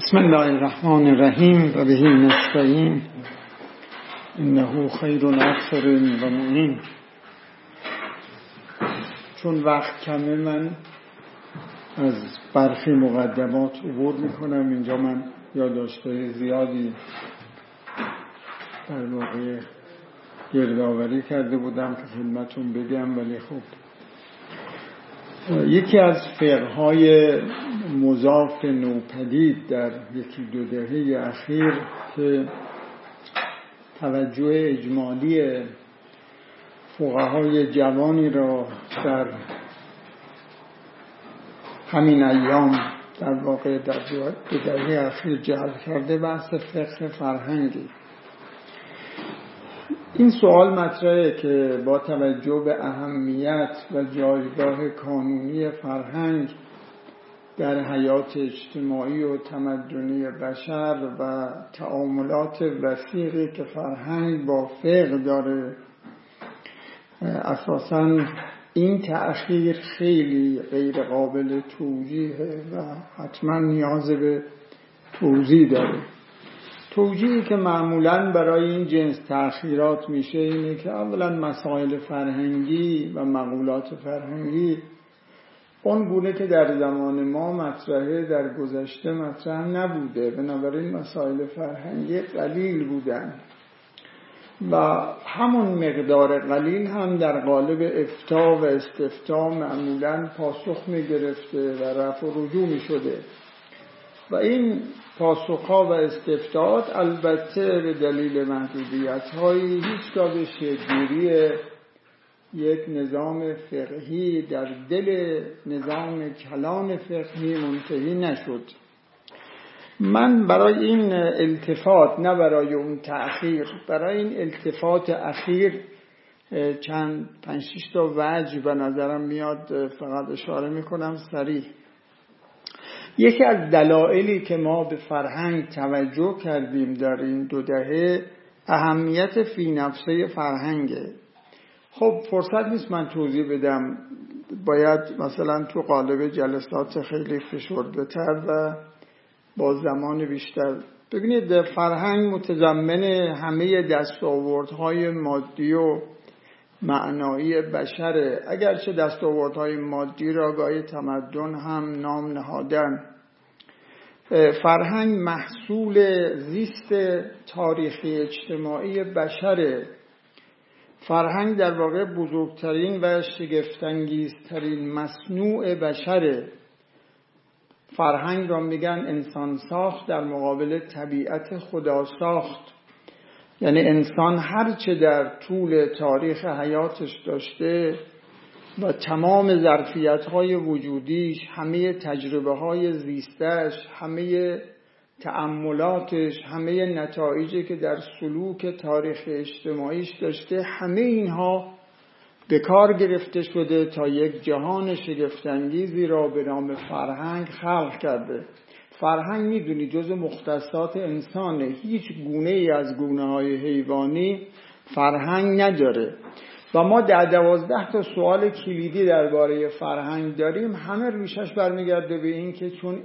بسم الله الرحمن الرحیم و به نستعین انه خیر ناصر و معین. چون وقت کمه من از برخی مقدمات عبور میکنم. اینجا من یادداشت‌های زیادی در واقع گردآوری کرده بودم که خدمتتون بگم، ولی خب یکی از فقه‌های مضاف نوپدید در یکی دو دهه اخیر که توجه اجمالی فقهای جوانی را در همین ایام در واقع در دو دهه اخیر جلب کرده، بحث فقه فرهنگی. این سوال مطرحه که با توجه به اهمیت و جایگاه کانونی فرهنگ در حیات اجتماعی و تمدنی بشر و تعاملات وسیقی که فرهنگ با فقه داره، اساساً این تأخیر خیلی غیر قابل توجیهه و حتما نیاز به توضیح داره. توجیهی که معمولاً برای این جنس تأخیرات میشه اینه که اولاً مسائل فرهنگی و مقولات فرهنگی اون گونه که در زمان ما مطرحه در گذشته مطرح نبوده، بنابراین مسائل فرهنگی قلیل بودن و همون مقدار قلیل هم در قالب افتاء و استفتاء معمولاً پاسخ میگرفته و رفع و رجوع میشده و این پاسخها و استفتاءات البته به دلیل محدودیت‌هایی هیچگاه به شکل‌گیری یک نظام فقهی در دل نظام کلان فقهی منتهی نشد. من برای این التفات، نه برای اون تأخیر، برای این التفات اخیر چند 5-6 تا وجه به نظرم میاد فقط اشاره میکنم سریع. یکی از دلایلی که ما به فرهنگ توجه کردیم در این دو دهه اهمیت فی نفسه فرهنگه. خب فرصت نیست من توضیح بدم، باید مثلا تو قالب جلسات خیلی فشرده تر و با زمان بیشتر. ببینید فرهنگ متضمن همه دستاوردهای مادی و معنایی بشره، اگرچه دستاوردهای مادی را گاهی تمدن هم نام نهادن. فرهنگ محصول زیست تاریخی اجتماعی بشره. فرهنگ در واقع بزرگترین و شگفت‌انگیزترین مصنوع بشره. فرهنگ را میگن انسان ساخت در مقابل طبیعت خدا ساخت، یعنی انسان هرچه در طول تاریخ حیاتش داشته و تمام ظرفیت‌های وجودیش، همه تجربه‌های زیستش، همه تأملاتش، همه نتایجی که در سلوک تاریخ اجتماعیش داشته، همه اینها به کار گرفته شده تا یک جهان شگفت‌انگیزی را به نام فرهنگ خلق کرده. فرهنگ میدونی جز مختصات انسانه، هیچ گونه ای از گونه‌های حیوانی فرهنگ نداره و ما 10-12 تا سوال کلیدی درباره فرهنگ داریم. همه ریشش برمیگرده به این که چون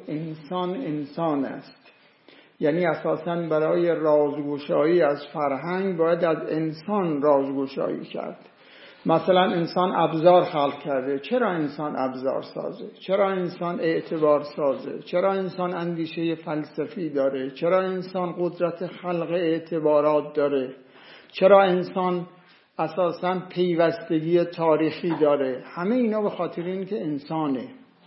انسان است، یعنی اساساً برای رازگشایی از فرهنگ باید از انسان رازگشایی کرد. مثلا انسان ابزار خلق کرده. چرا انسان ابزار سازه؟ چرا انسان اعتبار سازه؟ چرا انسان اندیشه فلسفی داره؟ چرا انسان قدرت خلق اعتبارات داره؟ چرا انسان اساساً پیوستگی تاریخی داره؟ همه اینا به خاطر این که انسانه.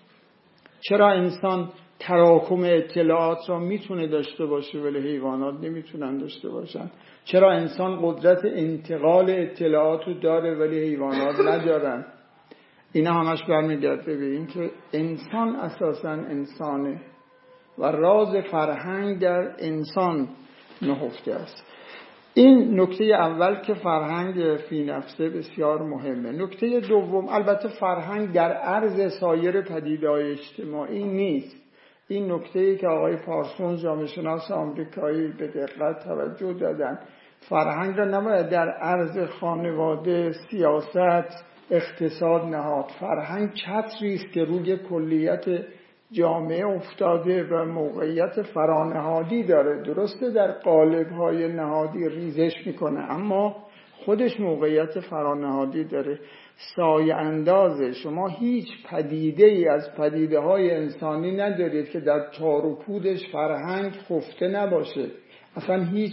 چرا انسان تراکم اطلاعات را میتونه داشته باشه ولی حیوانات نمیتونن داشته باشن؟ چرا انسان قدرت انتقال اطلاعات رو داره ولی حیوانات ندارن؟ اینا همش برمیگرده به این که انسان اساساً انسانه و راز فرهنگ در انسان نهفته است. این نکته اول که فرهنگ فی نفسه بسیار مهمه. نکته دوم، البته فرهنگ در عرض سایر پدیده‌های اجتماعی نیست. این نکته‌ای که آقای پارسونز جامعه شناس آمریکایی به دقت توجه دادن، فرهنگ را نباید در عرض خانواده، سیاست، اقتصاد نهاد. فرهنگ چتری است که روی کلیت جامعه افتاده و موقعیت فرانهادی داره. درسته در قالب‌های نهادی ریزش میکنه، اما خودش موقعیت فرانهادی داره. سایه اندازه. شما هیچ پدیده ای از پدیده های انسانی ندارید که در تار و پودش فرهنگ خفته نباشه. اصلا هیچ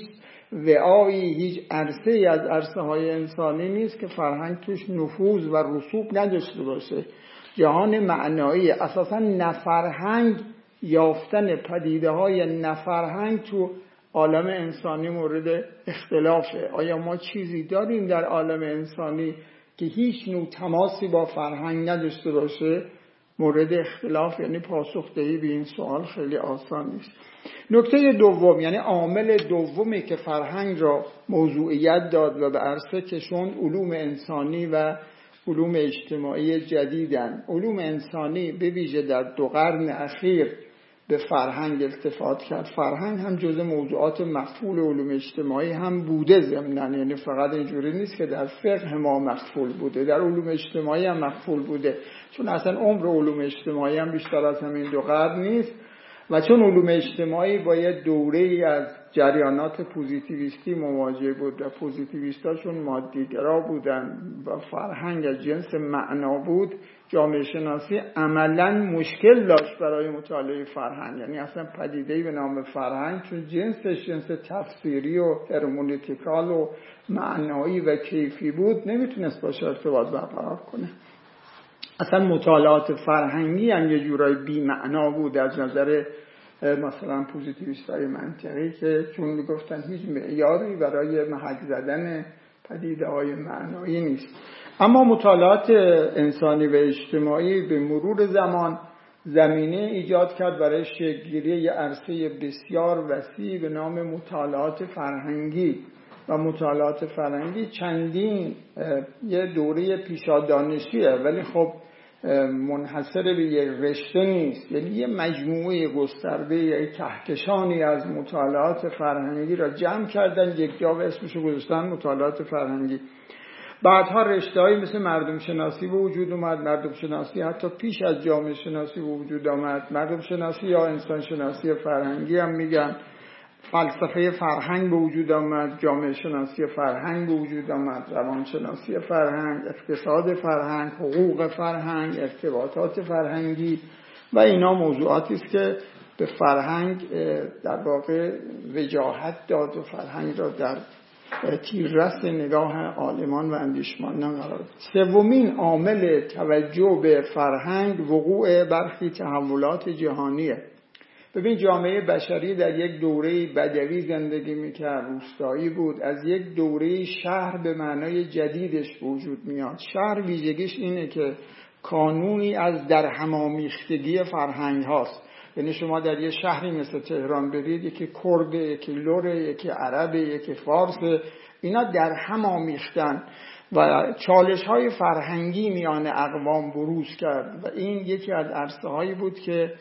وعایی، هیچ عرصه ای از عرصه های انسانی نیست که فرهنگ توش نفوذ و رسوب نداشته باشه. جهان معنایی اساسا نفرهنگ یافتن پدیده های نفرهنگ تو عالم انسانی مورد اختلافه. آیا ما چیزی داریم در عالم انسانی که هیچ نوع تماسی با فرهنگ نداشته باشه؟ مورد اختلاف، یعنی پاسخدهی به این سوال خیلی آسان نیست. نکته دوم، یعنی عامل دومی که فرهنگ را موضوعیت داد و به عرصه کشوند، علوم انسانی و علوم اجتماعی جدیدن. علوم انسانی به ویژه در 2 قرن اخیر به فرهنگ التفات کرد. فرهنگ هم جزء موضوعات مفعول علوم اجتماعی هم بوده ضمناً، یعنی فقط اینجوری نیست که در فقه ما مفعول بوده، در علوم اجتماعی هم مفعول بوده، چون اصلا عمر علوم اجتماعی هم بیشتر از همین 2 قرن نیست و چون علوم اجتماعی با یه دوره‌ای از جریانات پوزیتیویستی مواجه بود و پوزیتیویستاشون مادیگرا بودن و فرهنگ از جنس معنا بود، جامعه شناسی عملاً مشکل داشت برای مطالعه فرهنگ. یعنی اصلا پدیده‌ای به نام فرهنگ چون جنسش جنس تفسیری و هرمونتیکال و معنایی و کیفی بود نمیتونست باشه ارتباط برقرار کنه. اصلا مطالعات فرهنگی هم یه جورای بی معنا بود از نظر مثلا پوزیتیویستای منطقی که چون میگفتن هیچ معیاری برای محک زدن پدیده های معنایی نیست. اما مطالعات انسانی و اجتماعی به مرور زمان زمینه ایجاد کرد برای شکل‌گیری یه عرصه بسیار وسیع به نام مطالعات فرهنگی و مطالعات فرهنگی چندین یه دوره پیشادانشیه، ولی خب منحصر به یک رشته نیست، یعنی یه مجموعه گسترده، یه کهکشانی از مطالعات فرهنگی را جمع کردن یک جا و اسمشو گذاشتن مطالعات فرهنگی. بعدها رشته‌هایی مثل مردم شناسی به وجود اومد. مردم شناسی حتی پیش از جامعه شناسی به وجود آمد. مردم شناسی یا انسان شناسی فرهنگی هم میگن. فلسفه فرهنگ به وجود آمد، جامعه شناسی فرهنگ به وجود آمد، روان شناسی فرهنگ، اقتصاد فرهنگ، حقوق فرهنگ، ارتباطات فرهنگی و اینا موضوعاتی است که به فرهنگ در واقع وجاهت داد و فرهنگ را در تیررس نگاه عالمان و اندیشمندان قرار داد. سومین عامل توجه به فرهنگ وقوع برخی تحولات جهانیه. ببین جامعه بشری در یک دوره بدوی زندگی میکرد، روستایی بود، از یک دوره شهر به معنای جدیدش وجود میاد. شهر ویژگیش اینه که کانونی از در همامیختگی فرهنگ هاست. یعنی شما در یه شهری مثل تهران برید، یکی کرده، یکی لره، یکی عربه، یکی فارسه، اینا در هم آمیختن و چالش های فرهنگی میان اقوام بروز کرد و این یکی از عرصه هایی بود که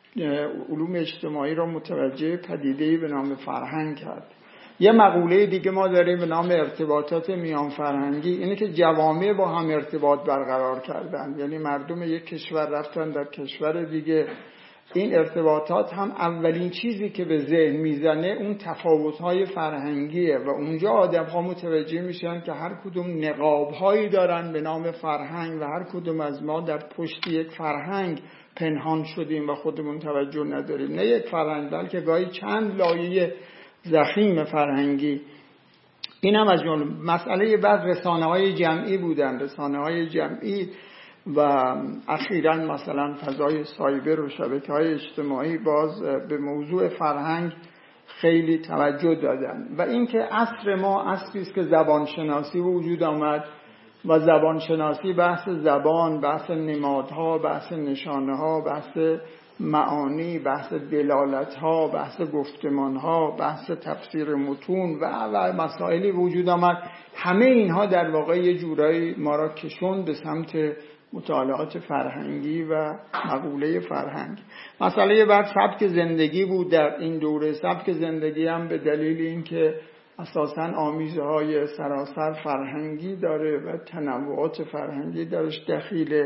علوم اجتماعی را متوجه پدیده‌ای به نام فرهنگ کرد. یه مقوله دیگه ما داریم به نام ارتباطات میان فرهنگی، اینه که جوامع با هم ارتباط برقرار کردن، یعنی مردم یک کشور رفتن در کشور دیگه. این ارتباطات هم اولین چیزی که به ذهن میزنه اون تفاوت‌های فرهنگیه و اونجا آدم‌ها متوجه میشن که هر کدوم نقاب‌هایی دارن به نام فرهنگ و هر کدوم از ما در پشت یک فرهنگ پنهان شدیم و خودمون توجه نداریم. نه یک فرهنگ بلکه گاهی چند لایه ضخیم فرهنگی. این هم از جمله مسئله بعد رسانه‌های جمعی بودن، رسانه‌های جمعی و اخیراً مثلا فضای سایبر و شبکه‌های اجتماعی باز به موضوع فرهنگ خیلی توجه دادن و اینکه عصر ما عصری است که زبان شناسی به وجود آمد و زبان شناسی بحث زبان، بحث نمادها، بحث نشانه‌ها، بحث معانی، بحث دلالت‌ها، بحث گفتمان‌ها، بحث تفسیر متون و مسائلی وجود آمد. همه اینها در واقع یه جورایی ما را کشوند به سمت مطالعات فرهنگی و مقوله فرهنگ. مسئله بعد سبک زندگی بود در این دوره. سبک زندگی هم به دلیل اینکه اساساً آمیزهای سراسر فرهنگی داره و تنوعات فرهنگی درش دخیله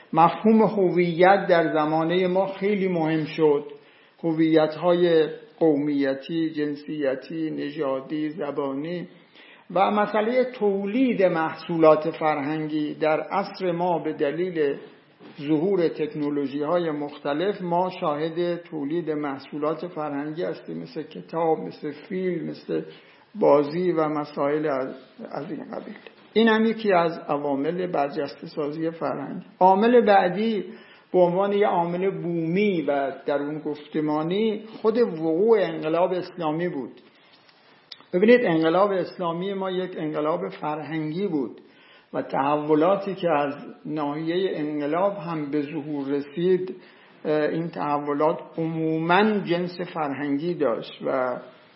مفهوم هویت در زمانه ما خیلی مهم شد. هویت‌های قومیتی، جنسیتی، نژادی، زبانی و مسئله تولید محصولات فرهنگی در عصر ما به دلیل ظهور تکنولوژی‌های مختلف ما شاهد تولید محصولات فرهنگی هستیم، مثل کتاب، مثل فیلم، مثل بازی و مسائل از این قبیل. این هم یکی از عوامل برجسته سازی فرهنگ. عامل بعدی به عنوان یک عامل بومی و درون گفتمانی خود وقوع انقلاب اسلامی بود. ببینید انقلاب اسلامی ما یک انقلاب فرهنگی بود و تحولاتی که از ناحیه انقلاب هم به ظهور رسید، این تحولات عموماً جنس فرهنگی داشت و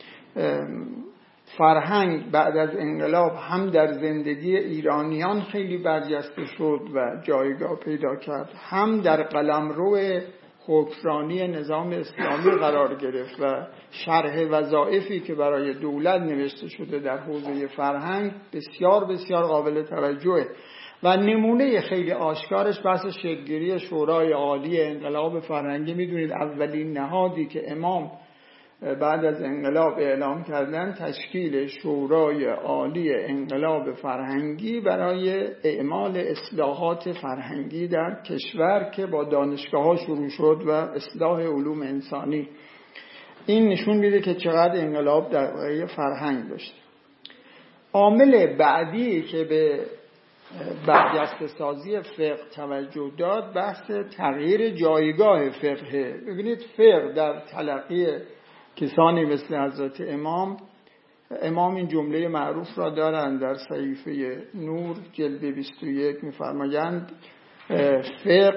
فرهنگ بعد از انقلاب هم در زندگی ایرانیان خیلی برجسته شد و جایگاه پیدا کرد، هم در قلمرو حکمرانی نظام اسلامی قرار گرفت و شرح وظایفی که برای دولت نوشته شده در حوزه فرهنگ بسیار بسیار قابل توجهه و نمونه خیلی آشکارش بحث شکل‌گیری شورای عالی انقلاب فرهنگی. میدونید اولین نهادی که امام بعد از انقلاب اعلام کردن تشکیل شورای عالی انقلاب فرهنگی برای اعمال اصلاحات فرهنگی در کشور که با دانشگاه‌ها شروع شد و اصلاح علوم انسانی. این نشون میده که چقدر انقلاب در حوزه فرهنگ داشت. عامل بعدی که به برجسته سازی فقه توجه داد بحث تغییر جایگاه فقه. ببینید فقه در تلقی کسانی مثل حضرت امام این جمله معروف را دارند در صحیفه نور جلد 21 می‌فرمایند فقه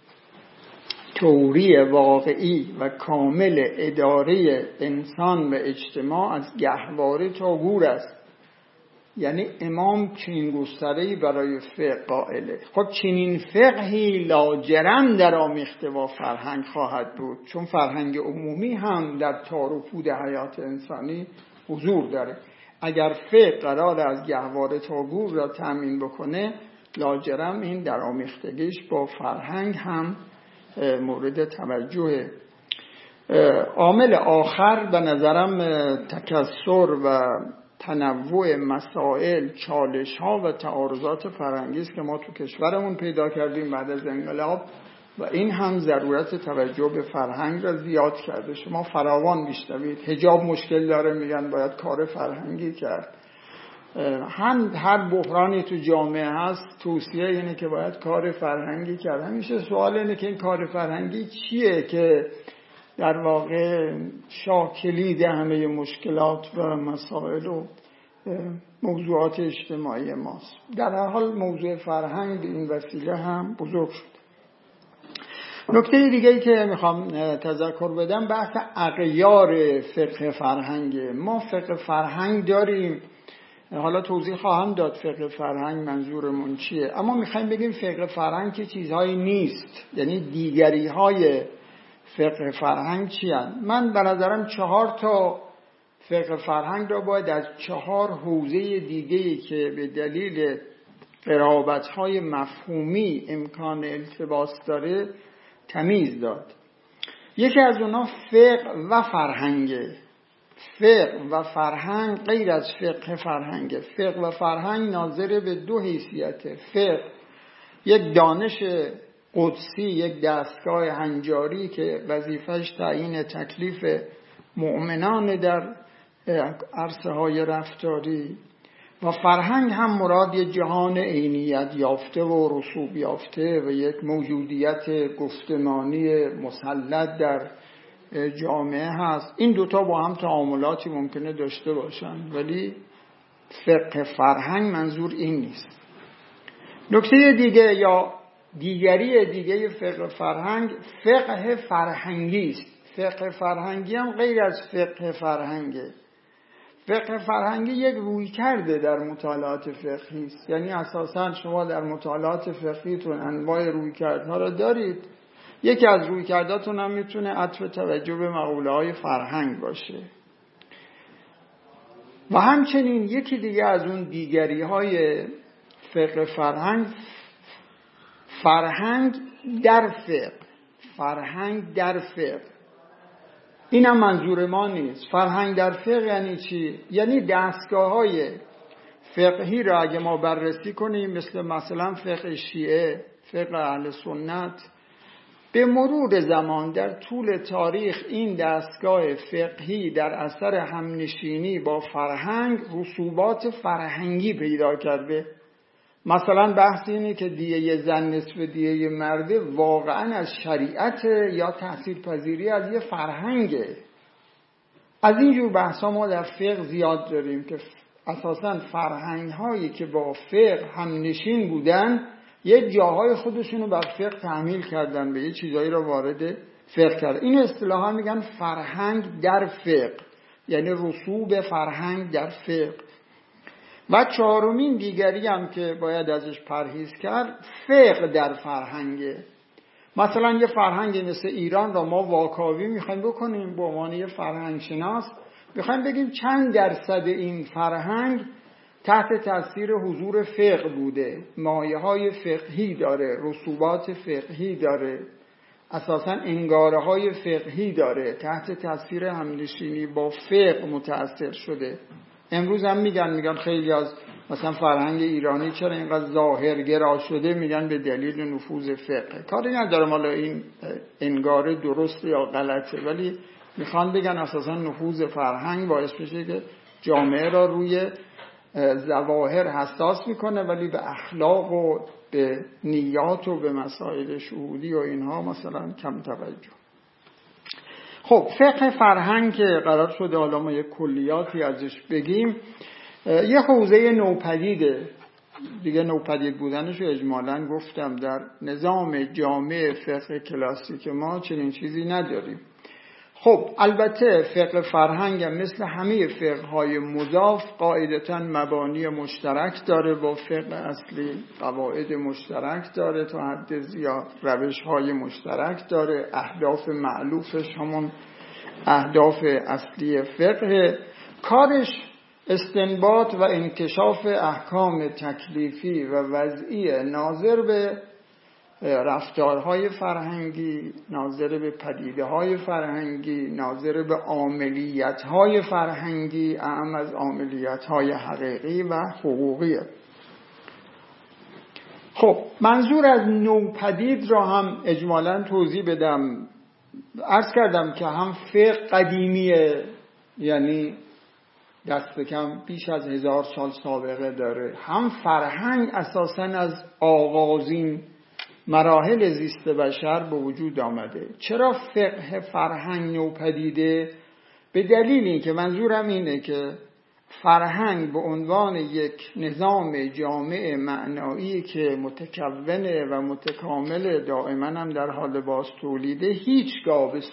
توری واقعی و کامل اداره انسان و اجتماع از گهواره تا گور است. یعنی امام چنین گستره‌ای برای فقه قائله. خب چنین فقهی لاجرم در آمیخته با فرهنگ خواهد بود، چون فرهنگ عمومی هم در تار و پود حیات انسانی حضور داره. اگر فقه قرار از گهواره تا گور را تامین بکنه، لاجرم این در آمیختگیش با فرهنگ هم مورد توجهه. عامل آخر به نظرم تکثر و تنوع مسائل، چالش‌ها و تعارضات فرهنگی است که ما تو کشورمون پیدا کردیم بعد از انقلاب و این هم ضرورت توجه به فرهنگ را زیاد کرده. شما فراوان میشنوید حجاب مشکل داره، میگن باید کار فرهنگی کرد. هر بحرانی تو جامعه هست توصیه اینه که باید کار فرهنگی کرد. همیشه سوال اینه که این کار فرهنگی چیه که در واقع شاکلید همه مشکلات و مسائل و موضوعات اجتماعی ماست. در هر حال موضوع فرهنگ به این وسیله هم بزرگ شد. نکته دیگه‌ای که میخوام تذکر بدم بحث اغیار فقه فرهنگ. ما فقه فرهنگ داریم، حالا توضیح خواهم داد فقه فرهنگ منظورمون چیه، اما میخوایم بگیم فقه فرهنگ که چیزهایی نیست، یعنی دیگری های فقه فرهنگ چی هست؟ من به نظرم 4 تا فقه فرهنگ را باید از 4 حوزه دیگه‌ای که به دلیل قرابت‌های مفهومی امکان التباس داره تمیز داد. یکی از اونها فقه و فرهنگه. فقه و فرهنگ غیر از فقه فرهنگه. فقه و فرهنگ ناظر به 2 حیثیته. فقه یک دانش قدسی، یک دستگاه هنجاری که وظیفش تعیین تکلیف مؤمنان در عرصه های رفتاری، و فرهنگ هم مراد یک جهان عینیت یافته و رسوب یافته و یک موجودیت گفتمانی مسلط در جامعه هست. این 2 تا با هم تعاملاتی ممکنه داشته باشن، ولی فقه فرهنگ منظور این نیست. نکته دیگه یا دیگری دیگه فقه فرهنگ فقه فرهنگی است. فقه فرهنگی هم غیر از فقه فرهنگه. فقه فرهنگی یک رویکرد در مطالعات فقهی است. یعنی اساساً شما در مطالعات فقهیتون انواع رویکردها را دارید. یکی از رویکرداتون هم میتونه عطف توجه به مقوله‌های فرهنگ باشه. و همچنین یکی دیگه از اون دیگری‌های فقه فرهنگ فرهنگ در فقه. فرهنگ در فقه این هم منظور ما نیست. فرهنگ در فقه یعنی چی؟ یعنی دستگاه‌های فقهی را اگه ما بررسی کنیم، مثلا فقه شیعه، فقه اهل سنت، به مرور زمان در طول تاریخ این دستگاه فقهی در اثر همنشینی با فرهنگ رسوبات فرهنگی پیدا کرده. مثلا بحث اینه که دیه زن نصف دیه مرده واقعا از شریعت یا تحصیل پذیری از یه فرهنگه. از اینجور بحثا ما در فقه زیاد داریم که اساساً فرهنگ هایی که با فقه همنشین بودن یه جاهای خودشونو بر فقه تحمیل کردن، به یه چیزایی رو وارد فقه کرد. این اصطلاحا میگن فرهنگ در فقه، یعنی رسوب فرهنگ در فقه. و چهارمین دیگری هم که باید ازش پرهیز کرد، فقه در فرهنگه. مثلا یه فرهنگ مثل ایران را ما واکاوی میخوایم بکنیم به عنوان یه فرهنگ شناس، میخوایم بگیم چند درصد این فرهنگ تحت تاثیر حضور فقه بوده، مایه های فقهی داره، رسوبات فقهی داره، اساسا انگاره های فقهی داره، تحت تاثیر همنشینی با فقه متأثر شده. امروز هم میگن خیلی از مثلا فرهنگ ایرانی چرا اینقدر ظاهرگرا شده، میگن به دلیل نفوذ فقه. کاری ندارم حالا این انگاره درست یا غلطه، ولی میخوان بگن اساسا نفوذ فرهنگ باعث بشه که جامعه را روی ظواهر حساس میکنه ولی به اخلاق و به نیات و به مسائل شهودی و اینها مثلا کم توجه. خب فقه فرهنگ که قرار شده حالا ما یک کلیاتی ازش بگیم، یه حوزه نوپدیده دیگه. نوپدید بودنش رو اجمالاً گفتم، در نظام جامع فقه کلاسیک ما چنین چیزی نداریم. خب البته فقه فرهنگ هم مثل همه فقه‌های مضاف قاعدتاً مبانی مشترک داره، با فقه اصلی قواعد مشترک داره، تا حد زیاد روش‌های مشترک داره، اهداف مألوفش همون اهداف اصلی فقه. کارش استنباط و انکشاف احکام تکلیفی و وضعی ناظر به رفتارهای فرهنگی، ناظر به پدیده‌های فرهنگی، ناظر به عاملیت‌های فرهنگی، اهم از عاملیت‌های حقیقی و حقوقی. خب منظور از نوپدید را هم اجمالاً توضیح بدم. عرض کردم که هم فقه قدیمیه، یعنی دست کم بیش از 1000 سال سابقه داره، هم فرهنگ اساساً از آغازین مراحل زیست بشر به وجود آمده. چرا فقه فرهنگ نوپدیده؟ به دلیل این که منظورم اینه که فرهنگ به عنوان یک نظام جامع معنایی که متکونه و متکامل، دائما هم در حال باز تولیده، هیچگاه به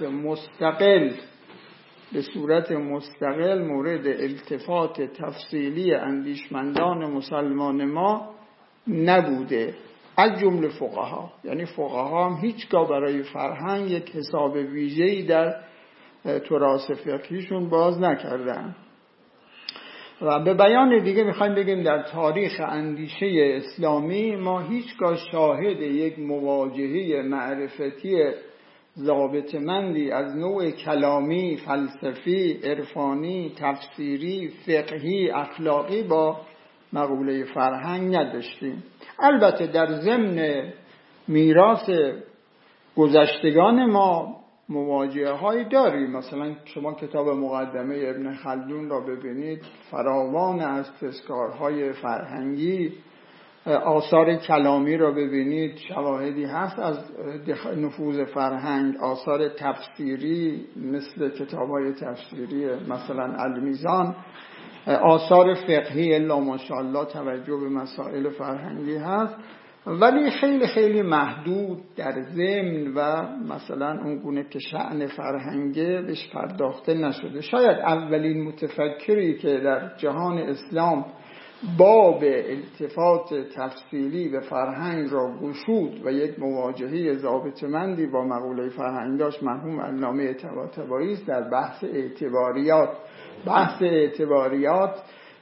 صورت مستقل مورد التفات تفصیلی اندیشمندان مسلمان ما نبوده، از جمله فقها. یعنی فقها هم هیچگاه برای فرهنگ یک حساب ویژه‌ای در تراث فقهیشون باز نکردن. و به بیان دیگه میخوایم بگیم در تاریخ اندیشه اسلامی ما هیچگاه شاهد یک مواجهه معرفتی ضابطه‌مندی از نوع کلامی، فلسفی، عرفانی، تفسیری، فقهی، اخلاقی با مقوله فرهنگ نداشتیم. البته در ضمن میراث گذشتگان ما مواجهه هایی داریم. مثلا شما کتاب مقدمه ابن خلدون را ببینید، فراوان از تذکارهای فرهنگی. آثار کلامی را ببینید، شواهدی هست از نفوذ فرهنگ. آثار تفسیری مثل کتاب‌های تفسیری مثلا المیزان. آثار فقهی الا ماشاءالله توجه به مسائل فرهنگی هست، ولی خیلی خیلی محدود در ضمن و مثلا اون گونه که شأن فرهنگه بهش پرداخته نشده. شاید اولین متفکری که در جهان اسلام باب التفات تفصیلی به فرهنگ را گشود و یک مواجهه ضابطه‌مندی با مقوله فرهنگ داشت مرحوم علامه طباطبایی است در بحث اعتباریات. بحث اعتباریات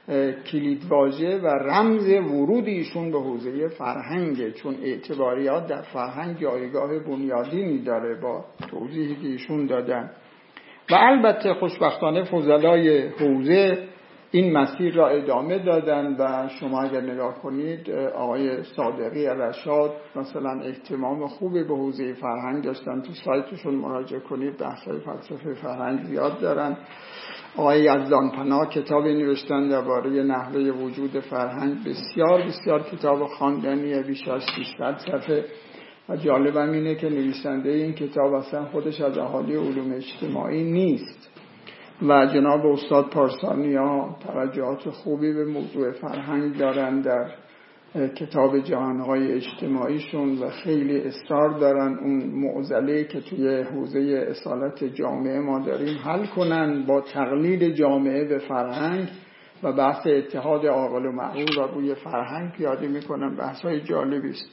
کلیدواژه و رمز ورود ایشون به حوزه فرهنگ، چون اعتباریات در فرهنگ جایگاه بنیادینی داره با توضیحی که ایشون دادن. و البته خوشبختانه فضلای حوزه این مسیر را ادامه دادن و شما اگر نگاه کنید آقای صادقی رشاد مثلا اهتمام خوبی به حوزه فرهنگ داشتن، تو سایتشون مراجعه کنید بحث‌های فلسفه فرهنگ زیاد دارن. آقای یزدانپناه کتابی نوشتن درباره نحوه وجود فرهنگ، بسیار بسیار کتاب خواندنیه، بیش از 600 صفحه و جالبم اینه که نویسنده این کتاب اصلا خودش از اهالی علوم اجتماعی نیست و جناب استاد پارسانیا توجهات خوبی به موضوع فرهنگ دارن در کتاب جهانهای اجتماعیشون و خیلی اصرار دارن اون معضله که توی حوزه اصالت جامعه ما داریم حل کنن با تقلیل جامعه به فرهنگ و بحث اتحاد عاقل و معقول را روی فرهنگ پیاده میکنن. بحث‌های جالبی است.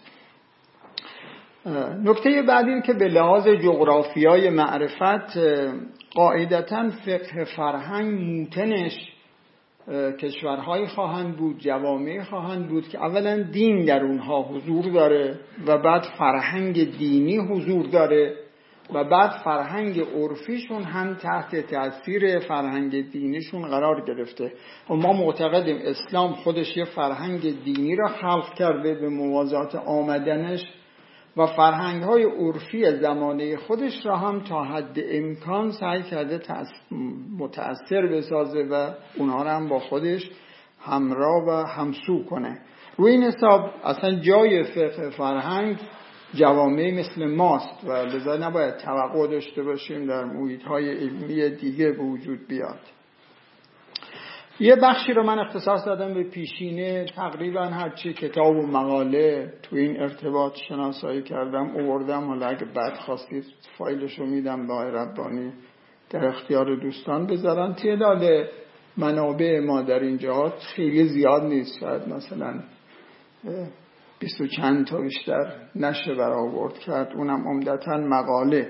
نکته بعدی این که به لحاظ جغرافیای معرفت قاعدتاً فقه فرهنگ موتنش کشورهایی خواهند بود، جوامعی خواهند بود که اولا دین در اونها حضور داره و بعد فرهنگ دینی حضور داره و بعد فرهنگ عرفیشون هم تحت تأثیر فرهنگ دینیشون قرار گرفته. و ما معتقدیم اسلام خودش یه فرهنگ دینی را خلق کرده به موازات آمدنش و فرهنگ‌های عرفی زمانه خودش را هم تا حد امکان سعی کرده متأثر بسازه و اونها را هم با خودش همراه و همسو کنه. روی این حساب اصلا جای فقه فرهنگ جوامع مثل ماست و لذا نباید توقع داشته باشیم در محیط‌های علمی دیگه به وجود بیاد. یه بخشی رو من اختصاص دادم به پیشینه، تقریبا هرچی کتاب و مقاله تو این ارتباط شناسایی کردم آوردم، حالا اگه بعد خواستید فایلشو میدم به آقای ربانی در اختیار دوستان بذارن. تعداد منابع ما در این جهات خیلی زیاد نیست، شاید مثلا 20 و چند تا بیشتر نشه برآورد کرد، اونم عمدتاً مقاله.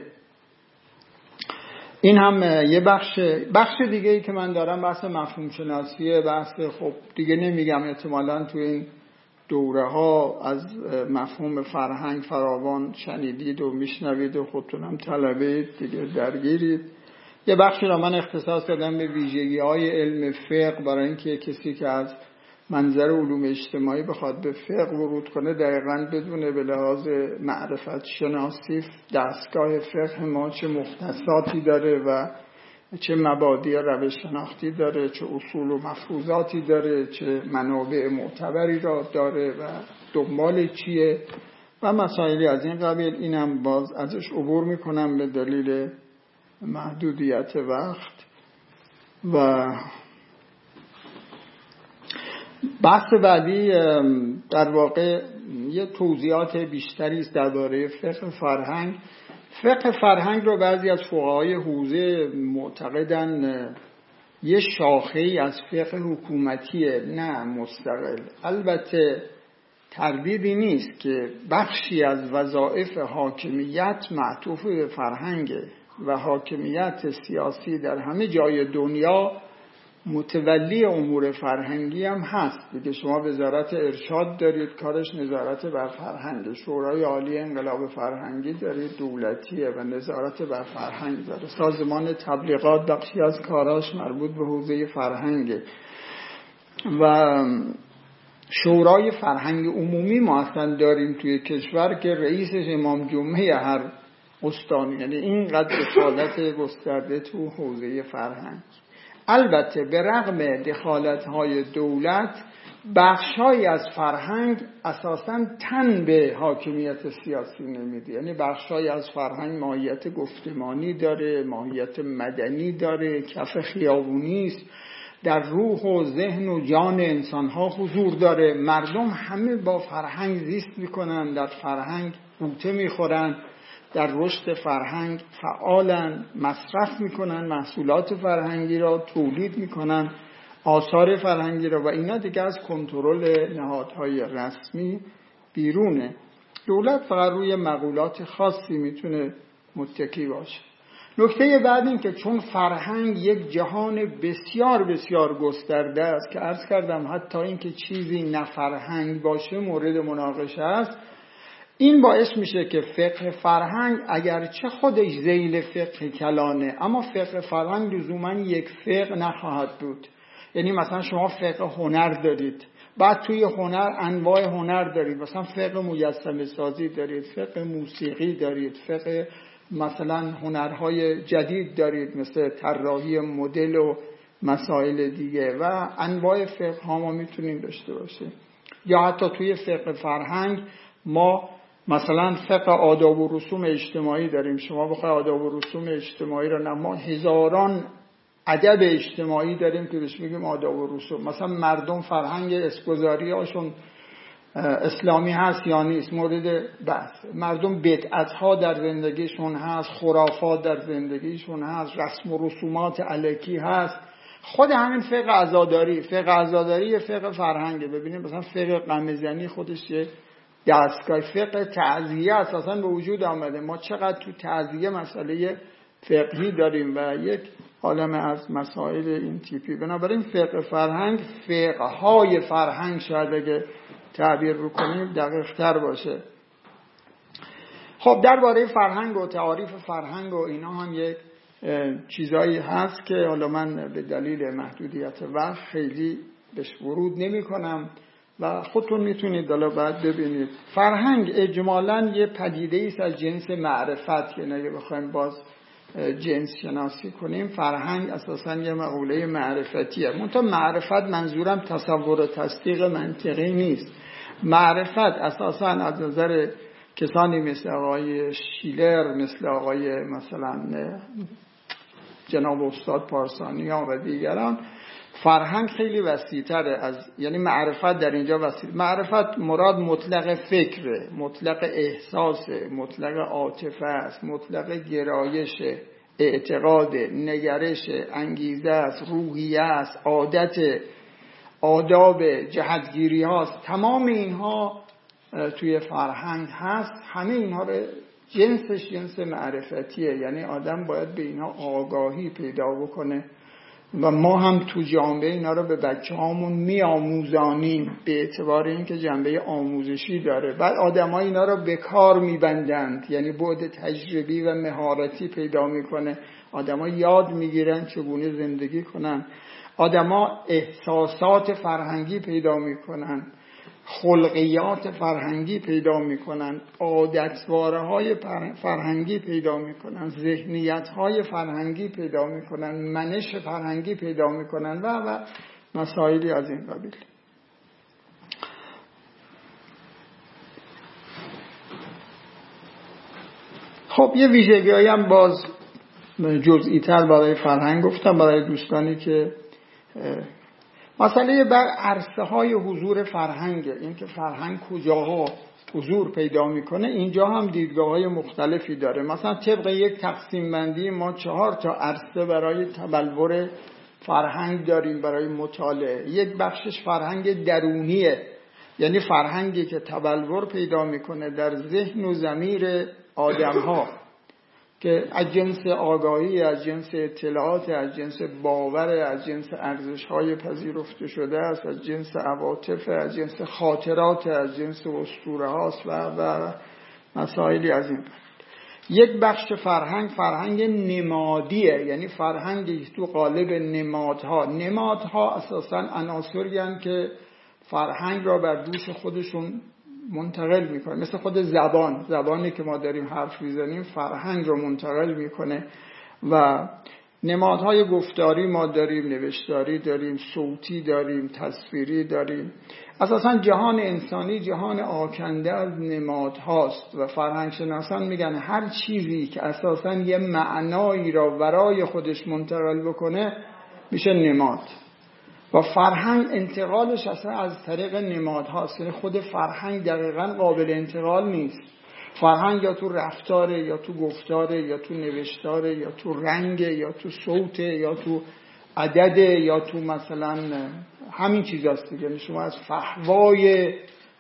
این هم یه بخش دیگه ای که من دارم بحث مفهوم شناسیه. بحث خب دیگه نمیگم، احتمالاً تو این دوره ها از مفهوم فرهنگ فراوان شنیدید و میشنوید و خودتونم طلبه دیگه درگیرید. یه بخشی رو من اختصاص دادم به ویژگی های علم فقه برای اینکه کسی که از منظر علوم اجتماعی بخواد به فقه ورود کنه دقیقاً بدونه به لحاظ معرفت شناسی دستگاه فقه ما چه مختصاتی داره و چه مبادی روش شناختی داره، چه اصول و مفروضاتی داره، چه منابع معتبری را داره و دنبال چیه و مسائلی از این قبیل. اینم باز ازش عبور میکنم به دلیل محدودیت وقت. و بحث بعدی در واقع یه توضیحات بیشتری است درباره فقه فرهنگ. فقه فرهنگ رو بعضی از فقهای حوزه معتقدن یه شاخه‌ای از فقه حکومتیه، نه مستقل. البته تردیدی نیست که بخشی از وظایف حاکمیت معطوف به فرهنگه و حاکمیت سیاسی در همه جای دنیا متولی امور فرهنگی هم هست دیگه. شما وزارت ارشاد دارید، کارش نظارت بر فرهنگ. شورای عالی انقلاب فرهنگی دارید، دولتیه و نظارت بر فرهنگ داره. سازمان تبلیغات بخشی از کاراش مربوط به حوزه فرهنگه و شورای فرهنگ عمومی ما اصلا داریم توی کشور که رئیسش امام جمعه هر استان، یعنی اینقدر دخالت گسترده تو حوزه فرهنگ. البته به رغم دخالت‌های دولت بخش‌هایی از فرهنگ اساساً تن به حاکمیت سیاسی نمیده. یعنی بخش‌هایی از فرهنگ ماهیت گفتمانی داره، ماهیت مدنی داره، کف خیابونی است، در روح و ذهن و جان انسان‌ها حضور داره. مردم همه با فرهنگ زیست می‌کنن، در فرهنگ غوطه می‌خورن، در رشد فرهنگ فعالن، مصرف میکنن، محصولات فرهنگی را تولید میکنن، آثار فرهنگی را، و اینا دیگه از کنترل نهادهای رسمی بیرونه. دولت فقط روی مقولات خاصی میتونه متکی باشه. نکته بعد این که چون فرهنگ یک جهان بسیار بسیار گسترده است که عرض کردم حتی این که چیزی نه فرهنگ باشه مورد مناقشه است، این باعث میشه که فقه فرهنگ اگرچه خودش ذیل فقه کلانه، اما فقه فرهنگ لزوما یک فقه نخواهد بود. یعنی مثلا شما فقه هنر دارید، بعد توی هنر انواع هنر دارید، مثلا فقه مجسمه سازی دارید، فقه موسیقی دارید، فقه مثلا هنرهای جدید دارید مثل طراحی مدل و مسائل دیگه و انواع فقه ها ما میتونیم داشته باشیم. یا حتی توی فقه فرهنگ ما مثلا فقه آداب و رسوم اجتماعی داریم. شما بخواید آداب و رسوم اجتماعی رو، نه ما هزاران ادب اجتماعی داریم که بهش میگیم آداب و رسوم. مثلا مردم فرهنگ اسگذاری هاشون اسلامی هست یا نیست مورد بحث. مردم بدعت ها در زندگیشون هست، خرافات در زندگیشون هست، رسم و رسومات الکی هست. خود همین فقه عزاداری، فقه فرهنگه. ببینید مثلا فقه غمزنی خودش یه دستگاه، فقه تعزیه اساسا به وجود آمده. ما چقدر تو تعزیه مسئله فقهی داریم و یک عالمه از مسائل این تیپی. بنابراین فقه فرهنگ، فقه‌های فرهنگ شاید اگه تعبیر بکنیم دقیق تر باشه. خب درباره فرهنگ و تعاریف فرهنگ و اینا هم یک چیزایی هست که حالا من به دلیل محدودیت وقت خیلی بهش ورود نمی کنم و خودتون میتونید حالا بعد ببینید. فرهنگ اجمالاً یه پدیده است از جنس معرفت، یعنی اگه بخوایم باز جنس شناسی کنیم، فرهنگ اساساً یه مقوله معرفتیه. منتها معرفت منظورم تصور و تصدیق منطقی نیست. معرفت اساساً از نظر کسانی مثل آقای شیلر، مثل آقای مثلا جناب استاد پارسانیان و دیگران، فرهنگ خیلی وسیع‌تره از، یعنی معرفت در اینجا وسیع. معرفت مراد مطلق فکره، مطلق احساسه، مطلق عاطفه است، مطلق گرایش، اعتقاد، نگرش، انگیزه است، روحیه است، عادت، آداب، جهتگیری هاست. تمام اینها توی فرهنگ هست. همه اینها رو جنسش جنس معرفتیه، یعنی آدم باید به اینها آگاهی پیدا بکنه و ما هم تو جامعه اینا رو به بچه هامون میآموزانیم به اعتبار اینکه جنبه آموزشی داره. بعد آدم ها اینا رو به کار میبندند، یعنی بعد تجربی و مهارتی پیدا میکنه. آدم ها یاد میگیرن چگونه زندگی کنن. آدم ها احساسات فرهنگی پیدا میکنن، خلقیات فرهنگی پیدا میکنن، عادتواره های فرهنگی پیدا میکنن، ذهنیت های فرهنگی پیدا میکنن، منش فرهنگی پیدا میکنن و مسائلی از این قبیل. خب یه ویژگی هم باز جزئی تر برای فرهنگ گفتم برای دوستانی که مسئله بر عرصه های حضور فرهنگه. این که فرهنگ کجاها حضور پیدا میکنه، اینجا هم دیدگاه های مختلفی داره. مثلا طبق یک تقسیم بندی ما 4 تا عرصه برای تبلور فرهنگ داریم برای مطالعه. یک بخشش فرهنگ درونیه، یعنی فرهنگی که تبلور پیدا میکنه در ذهن و ضمیر آدم ها که از جنس آگاهی، از جنس اطلاعات، از جنس باور، از جنس ارزش‌های پذیرفته شده است، از جنس عواطف، از جنس خاطرات، از جنس اسطوره‌هاست و مسائلی از این. یک بخش فرهنگ نمادیه، یعنی فرهنگی تو قالب نمادها. نمادها اساساً عناصری هستند که فرهنگ را بر دوش خودشون منتقل میکنه. مثل خود زبانی که ما داریم حرف میزنیم فرهنگ رو منتقل میکنه و نمادهای گفتاری ما داریم، نوشتاری داریم، صوتی داریم، تصویری داریم. اساساً جهان انسانی جهان آکنده از نمادهاست و فرهنگ شناسان میگن هر چیزی که اساساً یه معنایی را ورای خودش منتقل بکنه میشه نماد. و فرهنگ انتقالش اصلا از طریق نمادهاست، یعنی خود فرهنگ دقیقاً قابل انتقال نیست. فرهنگ یا تو رفتاره، یا تو گفتاره، یا تو نوشتاره، یا تو رنگ، یا تو صوت، یا تو عدد، یا تو مثلا همین چیزاست. یعنی شما از فحوای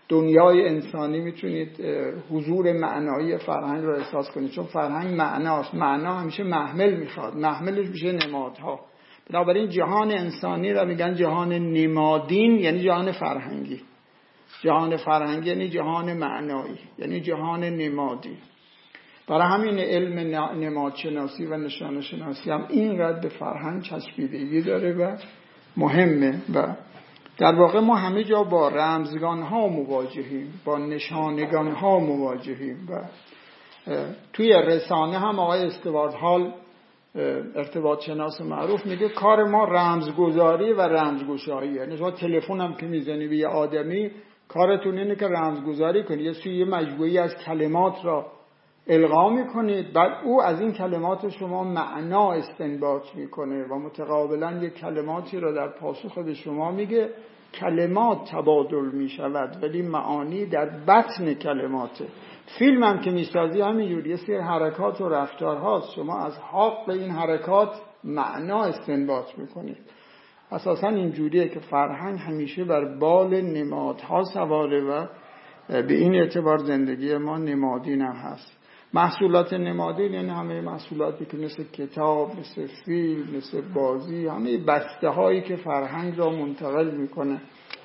دنیای انسانی میتونید حضور معنایی فرهنگ رو احساس کنید، چون فرهنگ معناست. معنا همیشه محمل میخواد، محملش میشه نمادها. بنابراین جهان انسانی رو میگن جهان نمادین، یعنی جهان فرهنگی. جهان فرهنگی یعنی جهان معنایی، یعنی جهان نمادی. برای همین علم نمادشناسی و نشانه شناسی هم اینقدر به فرهنگ چسبیدگی داره و مهمه. و در واقع ما همه جا با رمزگان ها مواجهیم، با نشانگان ها مواجهیم. و توی رسانه هم آقای استوارد هال ارتباط شناس معروف میگه کار ما رمزگذاری و رمزگشایی. یعنی شما تلفن هم که میزنی به یه آدمی، کارتون اینه که رمزگذاری کنید، یه مجموعی از کلمات را القا میکنید، بعد او از این کلمات شما معنا استنباط میکنه و متقابلا یک کلماتی را در پاسخ به شما میگه. کلمات تبادل میشود ولی معانی در بطن کلماته. فیلم هم که میسازی همینجوری، یه سری حرکات و رفتارهاست، شما از حق این حرکات معنا استنباط میکنید. اساسا اینجوریه که فرهنگ همیشه بر بال نمادها سواره و به این اعتبار زندگی ما نمادین هم هست. محصولات نمادین یعنی همه محصولاتی که مثل کتاب، مثل فیلم، مثل بازی، همه بسته هایی که فرهنگ را منتقل میکنه.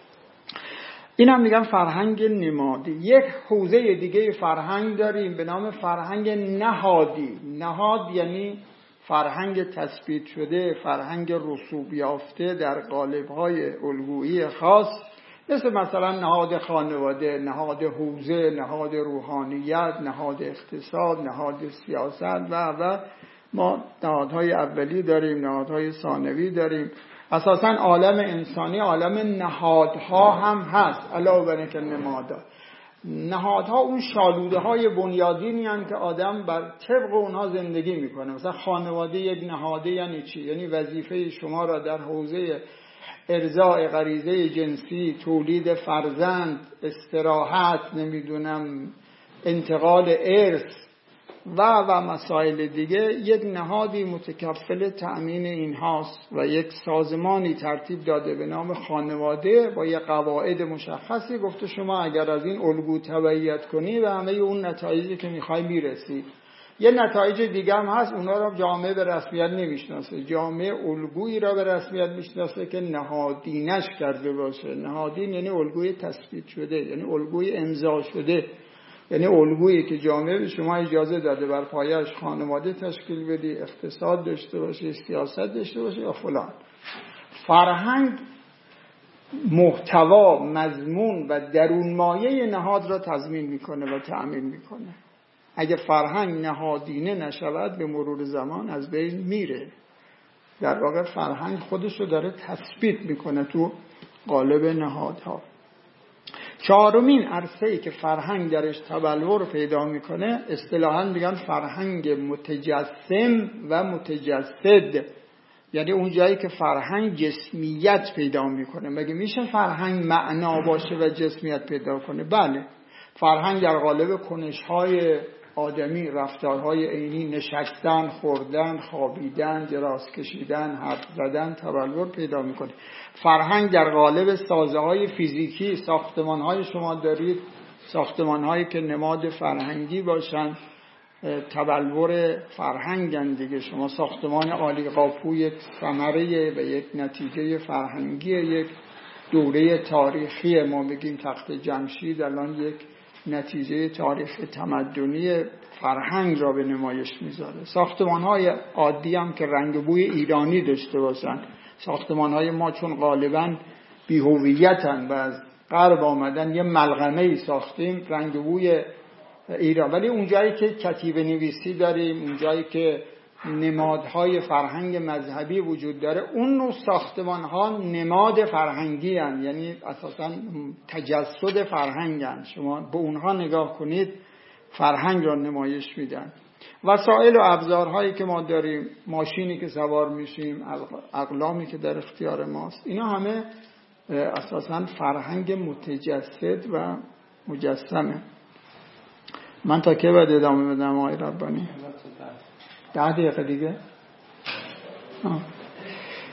این هم میگن فرهنگ نمادی. یک حوزه دیگه فرهنگ داریم به نام فرهنگ نهادی. نهاد یعنی فرهنگ تثبیت شده، فرهنگ رسوب یافته در قالب‌های الگویی خاص، مثلا نهاد خانواده، نهاد حوزه، نهاد روحانیت، نهاد اقتصاد، نهاد سیاست و ما نهادهای اولی داریم، نهادهای ثانوی داریم. اساساً عالم انسانی عالم نهادها هم هست علاوه بر اینکه نمادها. نهادها اون شالوده های بنیادینی هستند که آدم بر طبق اونها زندگی میکنه. مثلا خانواده یک نهاده یعنی چی؟ یعنی وظیفه شما را در حوزه ارضاء غریزه جنسی، تولید فرزند، استراحت، انتقال ارث و مسائل دیگه، یک نهادی متکفل تأمین این هاست و یک سازمانی ترتیب داده به نام خانواده با یک قواعد مشخصی. گفته شما اگر از این الگو تبعیت کنی و همه اون نتایجی که میخوای میرسی. یه نتایج دیگه هم هست، اونا را جامعه به رسمیت نمیشناسه. جامعه الگویی را به رسمیت میشناسه که نهادینش کرده باشه. نهادین یعنی الگوی تثبیت شده، یعنی الگوی امضا شده، یعنی الگویی که جامعه به شما اجازه داده بر پایه‌اش خانواده تشکیل بدی، اقتصاد داشته باشه، سیاست داشته باشه یا فلان. فرهنگ محتوا، مضمون و درون مایه نهاد را تضمین میکنه و تأمین میکنه. اگه فرهنگ نهادینه نشود به مرور زمان از بین میره. در واقع فرهنگ خودش رو داره تثبیت میکنه تو قالب نهادها. چهارمین عرصه‌ای که فرهنگ درش تبلور پیدا میکنه اصطلاحاً میگن فرهنگ متجسم و متجسد. یعنی اون جایی که فرهنگ جسمیت پیدا میکنه. مگه میشه فرهنگ معنا باشه و جسمیت پیدا کنه؟ بله. فرهنگ در قالب کنش‌های آدمی، رفتارهای عینی، نشستن، خوردن، خوابیدن، دراز کشیدن، حرف زدن تبلور پیدا میکنه. فرهنگ در قالب سازه‌های فیزیکی، ساختمان‌های شما دارید، ساختمان‌هایی که نماد فرهنگی باشن تبلور فرهنگن دیگه. شما ساختمان عالی قاپو یک ثمره و یک نتیجه فرهنگی، یک دوره تاریخی. ما بگیم تخت جمشید الان یک نتیجه تاریخ تمدنی فرهنگ را به نمایش میذاره. ساختمان‌های عادی هم که رنگ بوی ایرانی داشته باشن. ساختمان‌های ما چون غالباً بی‌هویتن و از غرب آمدن، یه ملغمه‌ای ساختیم رنگ بوی ایران. ولی اونجایی که کتیبه نویسی داریم، اونجایی که نمادهای فرهنگ مذهبی وجود داره، اون نوع ساختمان‌ها نماد فرهنگی هستند، یعنی اساساً تجسد فرهنگ هستند. شما به اونها نگاه کنید فرهنگ را نمایش میدن. وسایل و ابزارهایی که ما داریم، ماشینی که سوار میشیم، اقلامی که در اختیار ماست، اینا همه اساساً فرهنگ متجسد و مجسمه. من تا که باید ادامه بدم آقای ربانی؟ 10 دقیقه دیگه.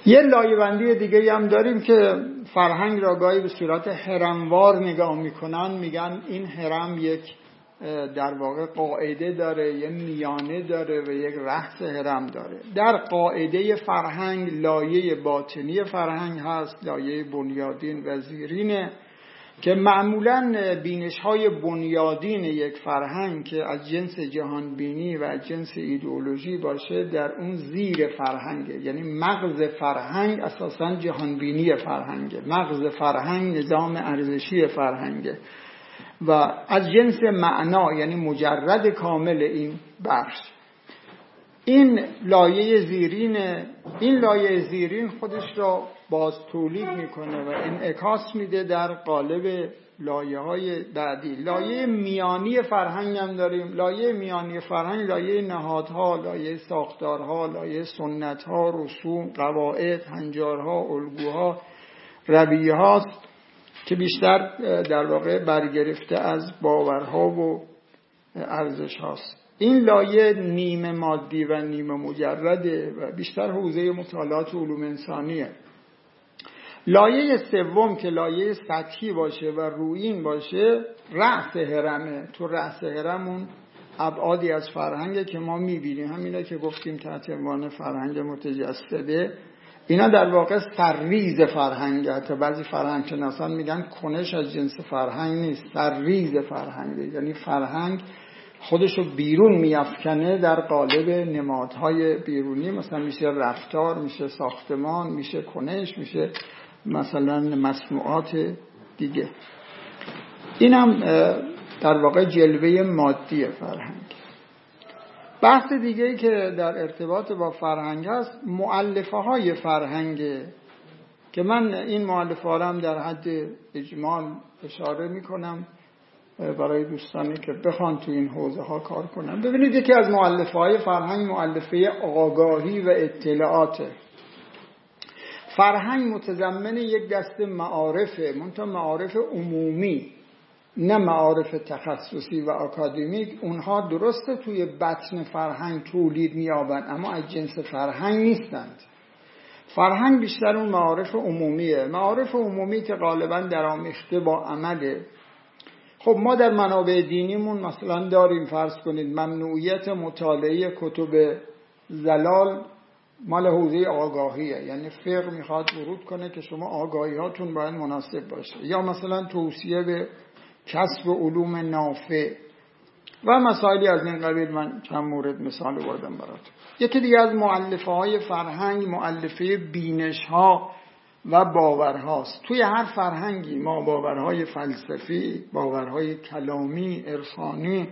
یه لایه‌بندی دیگه هم داریم که فرهنگ را گاهی به صورت هرموار نگاه میکنن، میگن این هرم یک در واقع قاعده داره، یه میانه داره و یک رأس هرم داره. در قاعده فرهنگ لایه باطنی فرهنگ هست، لایه بنیادین و زیرینه که معمولاً بینش‌های بنیادین یک فرهنگ که از جنس جهانبینی و از جنس ایدئولوژی باشه در اون زیر فرهنگه. یعنی مغز فرهنگ اساساً جهانبینی فرهنگه، مغز فرهنگ نظام ارزشی فرهنگه و از جنس معنا، یعنی مجرد کامل این بخش. این لایه زیرین خودش را باز تولید میکنه و انعکاس میده در قالب لایه‌های بعدی. لایه میانی فرهنگ هم داریم. لایه میانی فرهنگ لایه نهادها، لایه ساختارها، لایه سنتها، رسوم، قواعد، هنجارها، الگوها، رویه هاست که بیشتر در واقع برگرفته از باورها و ارزش هاست. این لایه نیمه مادی و نیمه مجرده و بیشتر حوزه مطالعات علوم انسانیه. لایه سوم که لایه سطحی باشه و رویین باشه رأس هرمه. تو رأس هرمون ابعادی از فرهنگه که ما میبینیم، همینا که گفتیم تحت عنوان فرهنگ متجسده، اینا در واقع سرریز فرهنگه. حتی بعضی فرهنگ شناسان میگن کنش از جنس فرهنگ نیست، سرریز فرهنگه. یعنی فرهنگ خودشو بیرون میافکنه در قالب نمادهای بیرونی، مثلا میشه رفتار، میشه ساختمان، میشه کنش، میشه مثلا مصنوعات دیگه. اینم در واقع جلوه مادی فرهنگ. بحث دیگه‌ای که در ارتباط با فرهنگ هست مؤلفه های فرهنگه که من این مؤلفه ها هم در حد اجمال اشاره میکنم برای دوستانی که بخوان تو این حوزه ها کار کنن. ببینید یکی از مؤلفه های فرهنگ مؤلفه آگاهی و اطلاعاته. فرهنگ متضمن یک دسته معارفه، منتها معارف عمومی، نه معارف تخصصی و اکادمیک. اونها درسته توی بطن فرهنگ تولید می‌یابند اما از جنس فرهنگ نیستند. فرهنگ بیشتر اون معارف عمومیه، معارف عمومی که غالباً درآمیخته با عمله. خب ما در منابع دینیمون مثلا داریم، فرض کنید ممنوعیت مطالعه کتب زلال مال حوزه آگاهیه، یعنی فقه میخواد ورود کنه که شما آگاهی هاتون باید مناسب باشه، یا مثلا توصیه به کسب علوم نافع و مسائلی از این قبیل. من چند مورد مثال آوردم براتون. یکی دیگه از مؤلفه های فرهنگ مؤلفه بینش ها و باورهاست. توی هر فرهنگی ما باورهای فلسفی، باورهای کلامی، عرفانی،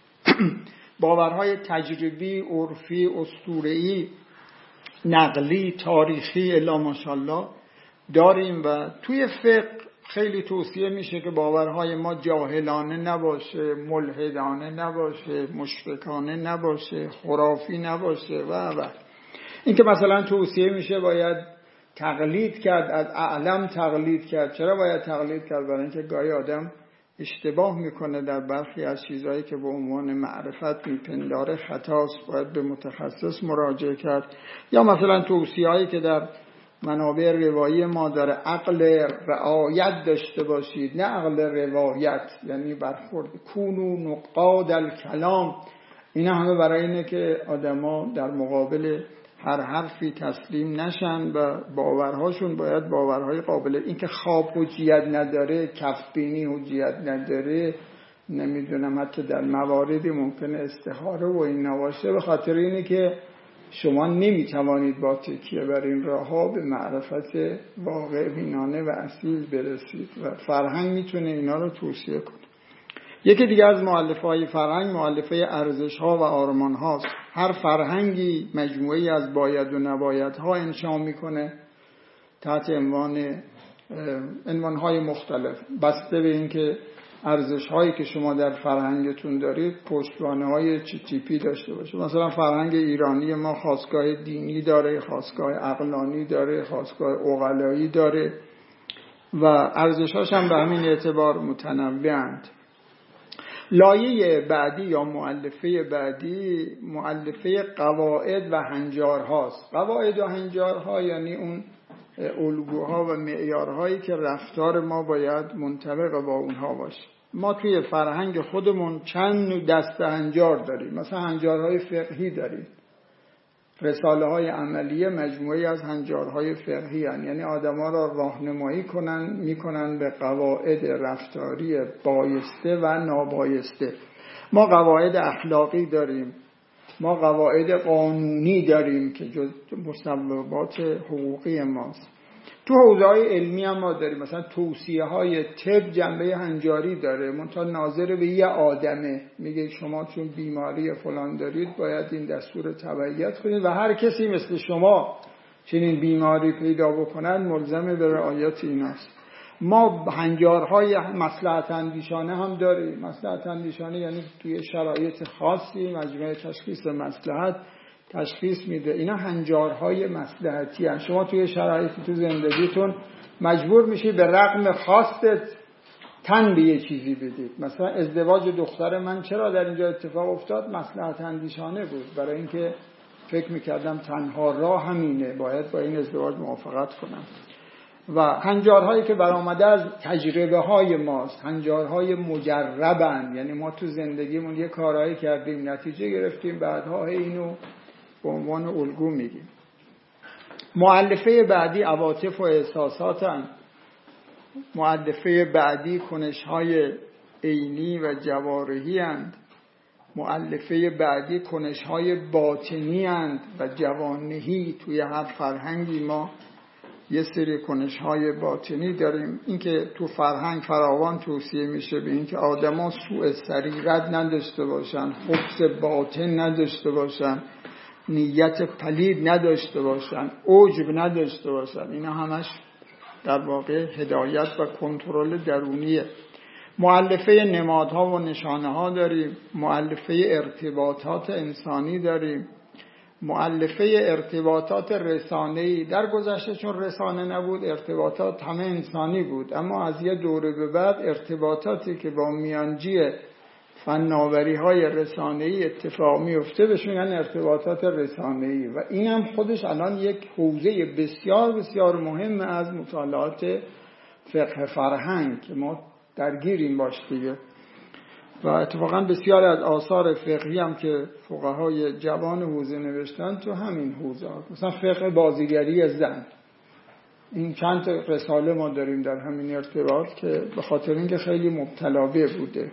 باورهای تجربی، عرفی، اسطوره‌ای، نقلی، تاریخی الا ماشاءالله داریم و توی فقه خیلی توصیه میشه که باورهای ما جاهلانه نباشه، ملحدانه نباشه، مشرکانه نباشه، خرافی نباشه و این که مثلا توصیه میشه باید تقلید کرد، از اعلم تقلید کرد. چرا باید تقلید کرد؟ برای اینکه گاهی آدم اشتباه میکنه در برخی از چیزهایی که به عنوان معرفت میپنداره خطاست، باید به متخصص مراجعه کرد. یا مثلا توصیه‌هایی که در منابع روایی ما داره، عقل رعایت داشته باشید، نه عقل روایت، یعنی برخورد کونو نقاد الکلام. اینا همه برای اینه که آدما در مقابل هر حرفی تسلیم نشن و باورهاشون باید باورهای قابل، این که خواب حجیت نداره، کفبینی حجیت نداره، نمیدونم حتی در مواردی ممکنه استخاره و این نباشه، به خاطر اینه که شما نمیتوانید با تکیه بر این راهها به معرفت واقع بینانه و اصیل برسید و فرهنگ میتونه اینا رو توصیه کنه. یکی دیگه از مؤلفه‌های فرهنگ مؤلفه ارزش‌ها و آرمان‌هاست. هر فرهنگی مجموعه‌ای از باید و نبایدها انشا میکنه تحت عنوان‌های مختلف، بسته به اینکه ارزش‌هایی که شما در فرهنگتون دارید پشتوانه‌های چه تیپی داشته باشه. مثلا فرهنگ ایرانی ما خاستگاه دینی داره، خاستگاه عقلانی داره، خاستگاه عقلایی داره و ارزش‌هاش هم به همین اعتبار متنوع‌اند. لایه بعدی یا مؤلفه بعدی مؤلفه قواعد و هنجارهاست. قواعد و هنجارها یعنی اون الگوها و معیارهایی که رفتار ما باید منطبق با اونها باشه. ما توی فرهنگ خودمون چند دسته هنجار داریم. مثلا هنجارهای فقهی داریم. رساله های عملیه مجموعی از هنجارهای فقهی هستند، یعنی آدما را راهنمایی میکنن به قواعد رفتاری بایسته و نابایسته. ما قواعد اخلاقی داریم، ما قواعد قانونی داریم که جز مصوبات حقوقی ماست. تو حوزه‌های علمی هم ما داریم، مثلا توصیه‌های طب جنبه هنجاری داره، منتها ناظر به یه آدمه، میگه شما چون بیماری فلان دارید باید این دستور تبعیت کنید و هر کسی مثل شما چنین بیماری پیدا بکنن ملزم به رعایت ایناست. ما هنجارهای مصلحت اندیشانه هم داریم. مصلحت اندیشانه یعنی توی شرایط خاصی مجموعه تشخیص مصلحت تشخیص میده. اینا هنجارهای مصلحتی هستند. شما توی شرایطی تو زندگیتون مجبور میشی به رغم خواستت تن به یه چیزی بدید. مثلا ازدواج دختر من چرا در اینجا اتفاق افتاد؟ مصلحت اندیشانه بود، برای اینکه فکر میکردم تنها راه همینه، باید با این ازدواج موافقت کنم. و هنجارهایی که برآمده از تجربه های ماست، هنجارهای مجربن، یعنی ما تو زندگیمون یه کارهایی کردیم نتیجه گرفتیم، بعدها اینو به عنوان الگو میگیم. مؤلفه بعدی عواطف و احساساتن. مؤلفه بعدی کنش‌های عینی و جوارحی اند. مؤلفه بعدی کنش‌های باطنی اند و جوانهی. توی هر فرهنگی ما یه سری کنش‌های باطنی داریم. اینکه تو فرهنگ فراوان توصیه میشه به اینکه آدما سوء سریرت نداشته باشن، خبث باطن نداشته باشن، نیت پلید نداشته باشن، عجب نداشته باشن. اینا همش در واقع هدایت و کنترل درونیه. مؤلفه نمادها و نشانه ها داریم. مؤلفه ارتباطات انسانی داریم. مؤلفه ارتباطات رسانه‌ای. در گذشته چون رسانه نبود ارتباطات همه انسانی بود، اما از یه دوره به بعد ارتباطاتی که با میانجی فناوری‌های رسانه‌ای اتفاق میفته بهش میگن ارتباطات رسانه‌ای و این هم خودش الان یک حوزه بسیار بسیار مهم از مطالعات فقه فرهنگ که ما درگیریم باش دیگه. و اتفاقا بسیار از آثار فقهی هم که فقهای جوان حوزه نوشتن تو همین حوزه ها، مثلا فقه بازیگری زن، این چند رساله ما داریم در همین ارتباط که به خاطر اینکه خیلی مبتلا به بوده.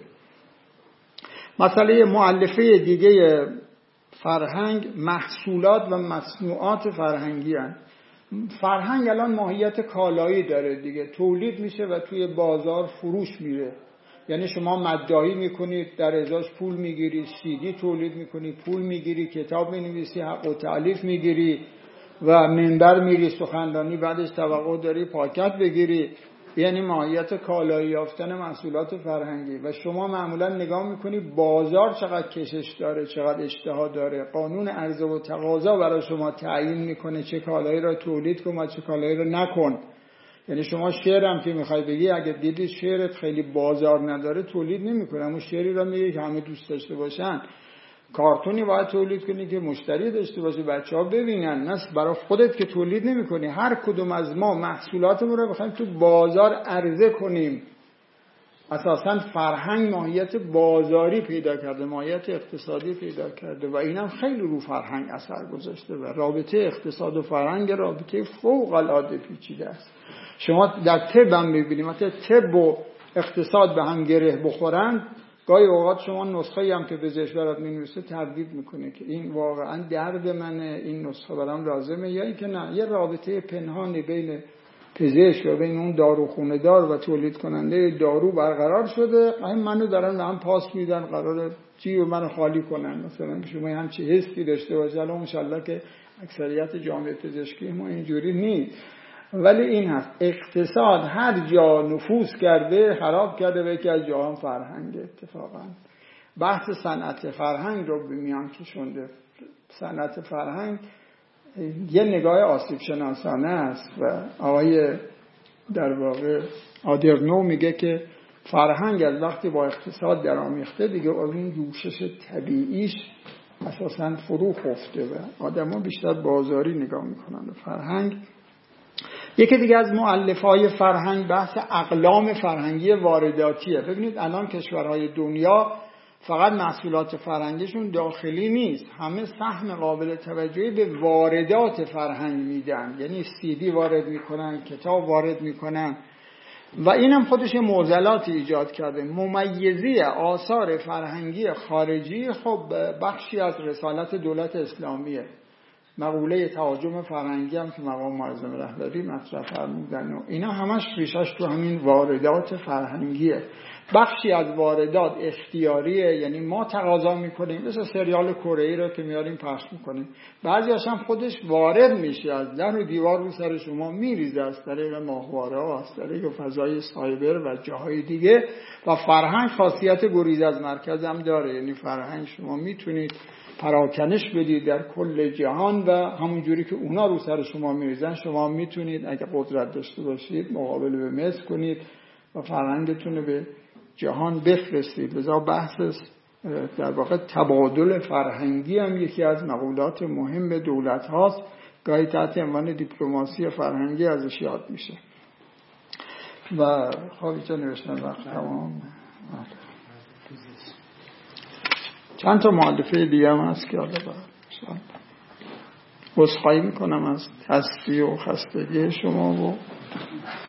مسئله مؤلفه دیگه فرهنگ محصولات و مصنوعات فرهنگی هستند. فرهنگ الان ماهیت کالایی داره دیگه، تولید میشه و توی بازار فروش میره. یعنی شما مدعی میکنید در ازاش پول میگیری، CD تولید میکنی پول میگیری، کتاب مینویسی حق و تألیف میگیری و منبر میری سخنرانی، بعدش توقع داری پاکت بگیری. یعنی ماهیت کالایی یافتن محصولات فرهنگی. و شما معمولا نگاه میکنی بازار چقدر کشش داره، چقدر اشتها داره، قانون عرضه و تقاضا برای شما تعیین میکنه چه کالایی را تولید کن و چه کالایی را نکن. یعنی شما شعر هم که میخوای بگی اگه دیدی شعرت خیلی بازار نداره تولید نمیکنه، اما شعری را میگی که همه دوست داشته باشن. کارتونی باید تولید کنی که مشتری داشته باشه، بچه‌ها ببینن، نه برای خودت که تولید نمی‌کنی. هر کدوم از ما محصولاتمون رو بخوایم تو بازار عرضه کنیم. اساساً فرهنگ ماهیت بازاری پیدا کرده، ماهیت اقتصادی پیدا کرده و اینم خیلی رو فرهنگ اثر گذاشته و رابطه اقتصاد و فرهنگ رابطه فوق العاده پیچیده است. شما در طب هم می‌بینید مثلا طب و اقتصاد به هم گره بخورن، گاهی اوقات شما نسخه‌ای هم که پزشک برات می‌نویسه تردید میکنه که این واقعا درد منه، این نسخه برام لازمه، یا اینکه نه، یه رابطه پنهانی بین پزشک و بین اون داروخونه دار و تولید کننده دارو برقرار شده. منو دارن به هم پاس میدن، قراره جیب منو خالی کنن. مثلا شما همچین حسی داشته باشید. الان انشالله که اکثریت جامعه پزشکی ما اینجوری نیست، ولی این هست اقتصاد هر جا نفوذ کرده خراب کرده و یکی از جاها فرهنگ. اتفاقا بحث صنعت فرهنگ رو به میان کشونده. صنعت فرهنگ یه نگاه آسیب شناسانه است و آقای در واقع آدرنو میگه که فرهنگ از وقتی با اقتصاد درآمیخته دیگه از این جوشش طبیعیش اساساً فرو خفته و آدم‌ها بیشتر بازاری نگاه میکنن به فرهنگ. یکی دیگه از مؤلفه‌های فرهنگ بحث اقلام فرهنگی وارداتیه. ببینید الان کشورهای دنیا فقط محصولات فرهنگیشون داخلی نیست، همه سهم قابل توجهی به واردات فرهنگ میدن، یعنی CD وارد میکنن، کتاب وارد میکنن و اینم خودش معضلاتی ایجاد کرده. ممیزی آثار فرهنگی خارجی خب بخشی از رسالت دولت اسلامیه. مقوله تهاجم فرهنگی هم که مقام معظم رهبری مطرح فرمودن و اینا همش ریشش تو همین واردات فرهنگیه. بخشی از واردات اختیاریه، یعنی ما تقاضا میکنیم، مثل سریال کره‌ای رو که میاریم پخش میکنیم، بعضی‌هاش هم خودش وارد میشه، از در و دیوار رو سر شما میریزه از طریق ماهواره و از طریق فضای سایبر و جاهای دیگه. و فرهنگ خاصیت گریز از مرکز هم داره، یعنی فرهنگ شما میتونید پراکنش بدید در کل جهان و همونجوری که اونا رو سر شما میریزن شما میتونید اگه قدرت داشته باشید مقابله به مثل کنید و فرهنگتون رو به جهان بفرستید. لذا بحث در واقع تبادل فرهنگی هم یکی از مقولات مهم دولت هاست، گاهی تحت عنوان دیپلماسی فرهنگی ازش یاد میشه. و خوابی چه نوشتن وقت تمام. چند تا مؤلفه دیگه هم هست که حالا عذرخواهی میکنم از تصفیه و خستگی شما و